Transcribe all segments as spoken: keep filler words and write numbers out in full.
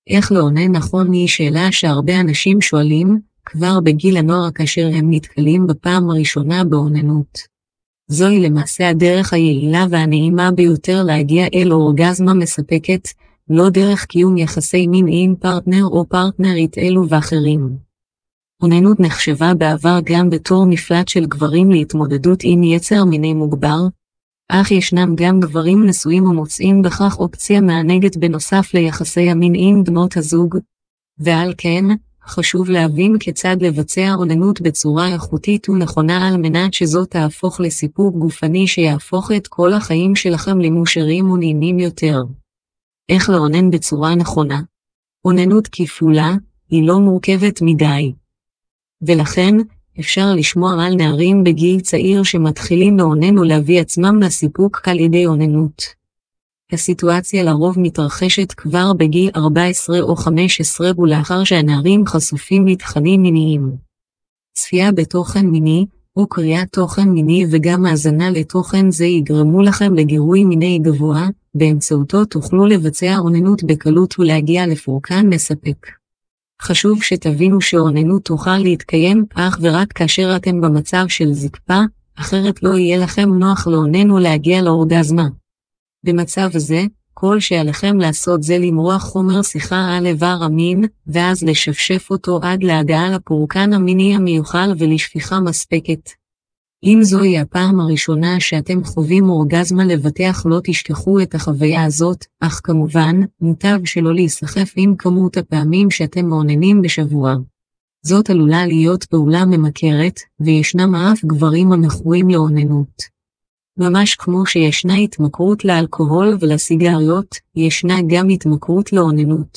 איך לאונן נכון היא שאלה שהרבה אנשים שואלים, כבר בגיל הנוער כאשר הם נתקלים בפעם הראשונה באוננות. זוהי למעשה הדרך היעילה והנעימה ביותר להגיע אל אורגזמה מספקת, לא דרך קיום יחסי מין עם פרטנר או פרטנרית אלו ואחרים. אוננות נחשבה בעבר גם בתור מפלט של גברים להתמודדות עם יצר מיני מוגבר, אך ישנם גם גברים נשואים ומוצאים בכך אופציה מענגת בנוסף ליחסי המין עם בנות הזוג, ועל כן, חשוב להבין כיצד לבצע אוננות בצורה איכותית ונכונה על מנת שזאת תהפוך לסיפוק גופני שיהפוך את כל החיים שלכם למאושרים ונעימים יותר. איך לאונן בצורה נכונה? אוננות כפולה היא לא מורכבת מדי. ולכן, אפשר לשמוע על נערים בגיל צעיר שמתחילים לאונן ולהביא עצמם לסיפוק על ידי אוננות. הסיטואציה לרוב מתרחשת כבר בגיל ארבע עשרה או חמש עשרה ולאחר שהנערים חשופים לתכנים מיניים. צפייה בתוכן מיני, או קריאת תוכן מיני וגם האזנה לתוכן זה יגרמו לכם לגירוי מיני גבוה, באמצעותו תוכלו לבצע אוננות בקלות ולהגיע לפורקן מספק. חשוב שתבינו שאוננות תוכל להתקיים אך ורק כאשר אתם במצב של זקפה, אחרת לא יהיה לכם נוח לאונן ולהגיע לאורגזמה. במצב הזה, כל שעליכם לעשות זה למרוח חומר שיחה על איבר המין, ואז לשפשף אותו עד להגעה לפורקן המיני המיוחל ולשפיכה מספקת. אם זוהי הפעם הראשונה שאתם חווים אורגזמה לבטח לא תשכחו את החוויה הזאת, אך כמובן, מוטב שלא להיסחף עם כמות הפעמים שאתם מעוננים בשבוע. זאת עלולה להיות פעולה ממכרת, וישנם אף גברים המכורים לאוננות. ממש כמו שישנה התמכרות לאלכוהול ולסיגריות, ישנה גם התמכרות לאוננות.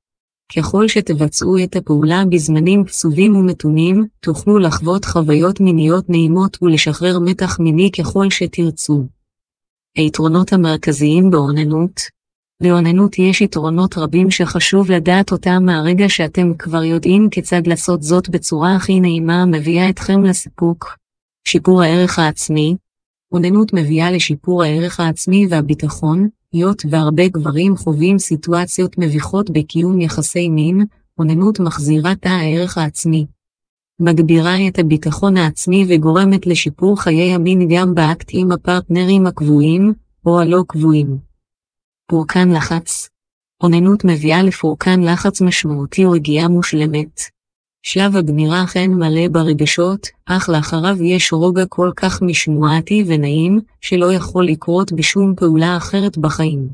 ככל שתבצעו את הפעולה בזמנים קצובים ומתונים, תוכלו לחוות חוויות מיניות נעימות ולשחרר מתח מיני ככל שתרצו. היתרונות המרכזיים באוננות. לאוננות יש יתרונות רבים שחשוב לדעת אותם מהרגע שאתם כבר יודעים כיצד לעשות זאת בצורה הכי נעימה המביאה אתכם לסיפוק. שיפור הערך העצמי. אוננות מביאה לשיפור הערך העצמי והביטחון, היות והרבה גברים חווים סיטואציות מביכות בקיום יחסי מין, אוננות מחזירה את הערך העצמי. מגבירה את הביטחון העצמי וגורמת לשיפור חיי המין גם באקט עם הפרטנרים הקבועים, או הלא קבועים. פורקן לחץ. אוננות מביאה לפורקן לחץ משמעותי ורגיעה מושלמת. שלב הגמירה אכן מלא ברגשות, אך לאחריו יש רוגע כל כך משמועתי ונעים, שלא יכול לקרות בשום פעולה אחרת בחיים.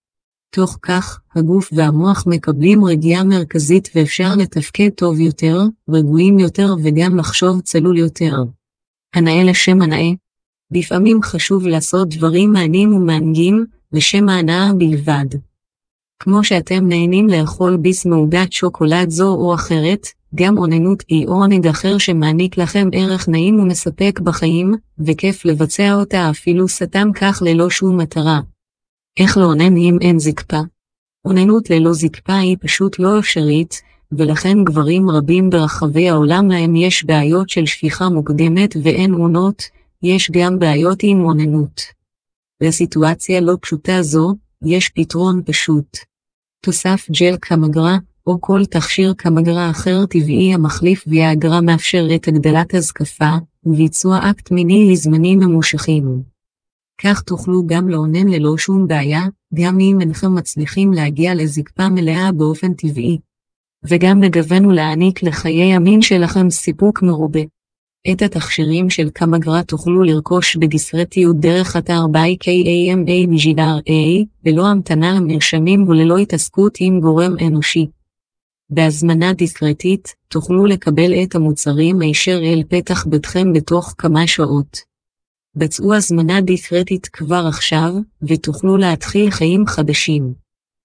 תוך כך, הגוף והמוח מקבלים רגיעה מרכזית ואפשר לתפקד טוב יותר, רגועים יותר וגם לחשוב צלול יותר. הנאה לשם הנאה. לפעמים חשוב לעשות דברים מעניינים ומענגים, לשם ההנאה בלבד. כמו שאתם נהנים לאכול ביס מעוגת שוקולד זו או אחרת, גם אוננות היא עונג אחר שמעניק לכם ערך נעים ומספק בחיים, וכיף לבצע אותה אפילו סתם כך ללא שום מטרה. איך לאונן אם אין זקפה? אוננות ללא זקפה היא פשוט לא אפשרית, ולכן גברים רבים ברחבי העולם להם יש בעיות של שפיכה מוקדמת ואין עונות, יש גם בעיות עם אוננות. בסיטואציה לא פשוטה זו, יש פתרון פשוט. תוסף ג'ל קמגרה, או כל תכשיר קמגרה אחר טבעי המחליף ויאגרה מאפשר את הגדלת הזקפה, וביצוע אקט מיני לזמנים ממושכים. כך תוכלו גם לאונן ללא שום בעיה, גם אם אינכם מצליחים להגיע לזקפה מלאה באופן טבעי. וגם לגוון ולהעניק לחיי המין שלכם סיפוק מרובה. את התכשירים של קמגרה תוכלו לרכוש בדיסקרטיות דרך אתר ביי קאמה מג'ידר איי, ללא המתנה למרשמים וללא התעסקות עם גורם אנושי. בהזמנה דיסקרטית, תוכלו לקבל את המוצרים הישר אל פתח ביתכם בתוך כמה שעות. בצעו הזמנה דיסקרטית כבר עכשיו, ותוכלו להתחיל חיים חדשים.